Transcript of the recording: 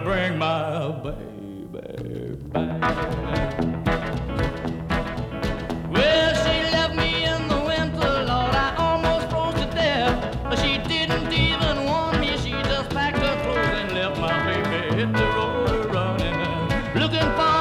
bring my baby back. Well, she left me in the winter, Lord, I almost froze to death. She didn't even warn me, she just packed her clothes and left my baby hit the road running, looking for